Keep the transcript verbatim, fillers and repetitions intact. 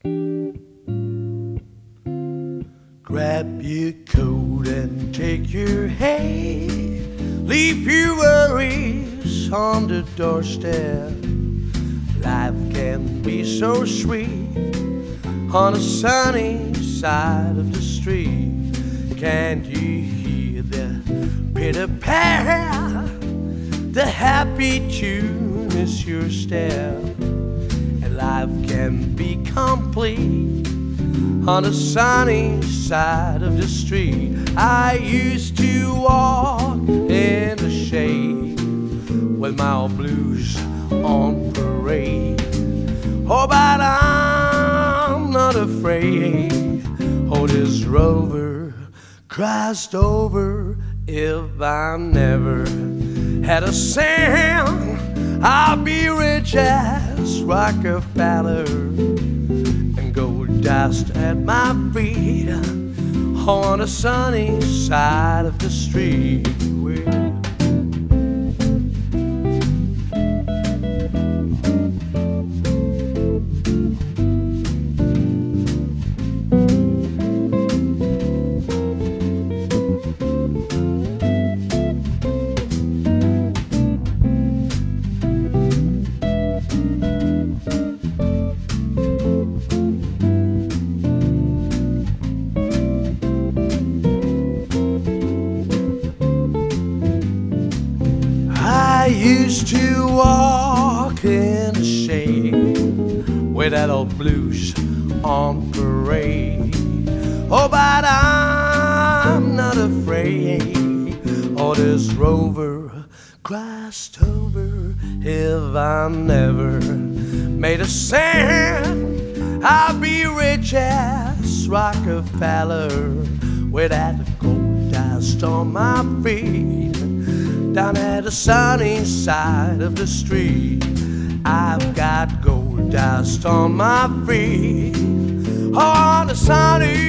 Grab your coat and take your hay. Leave your worries on the doorstep. Life can be so sweet on the sunny side of the street. Can't you hear the pitter-patter? The happy tune is your step. And life can be complete on the sunny side of the street. I used to walk in the shade with my old blues on parade. Oh, but I'm not afraid. Oh, this rover crossed over. If I never had a cent, I'll be rich as Rockefeller, gold dust at my feet on the sunny side of the street. I used to walk in the shade with that old blues on parade. Oh, but I'm not afraid. Oh, this rover crossed over. If I never made a cent, I'll be rich as Rockefeller with that gold dust on my feet down at the sunny side of the street. I've got gold dust on my feet on the sunny